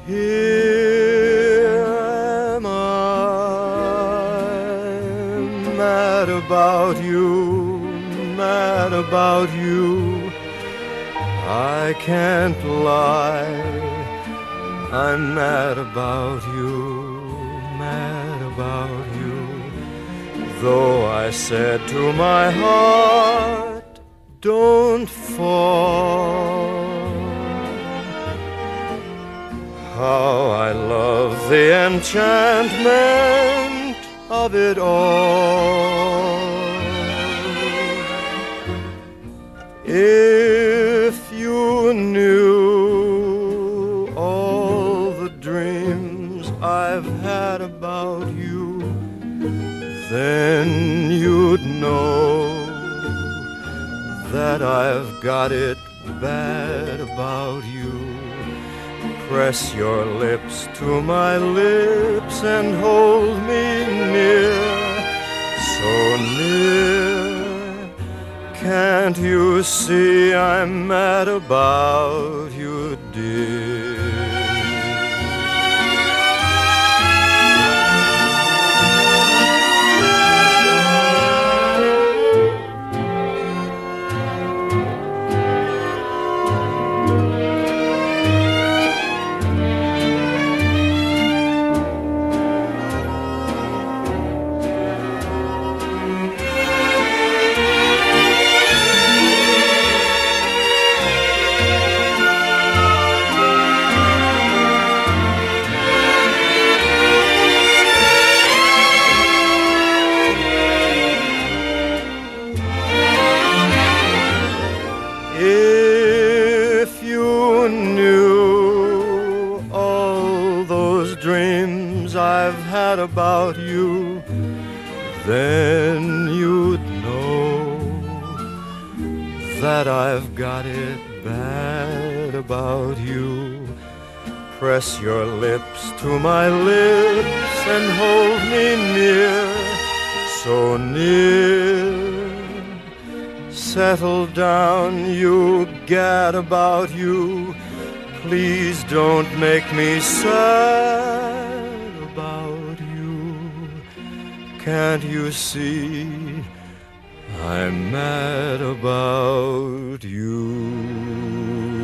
Here am I, mad about you, mad about you. I can't lie, I'm mad about you, mad about you. Though I said to my heart, don't fall. How I love the enchantment of it all. If you knew all the dreams I've had about you, then you'd know that I've got it bad about you. Press your lips to my lips and hold me near, so near. Can't you see I'm mad about you, dear? If you knew all those dreams I've had about you, then you'd know that I've got it bad about you. Press your lips to my lips and hold me near, so near. Settle down, you gad about you. Please don't make me sad about you. Can't you see I'm mad about you?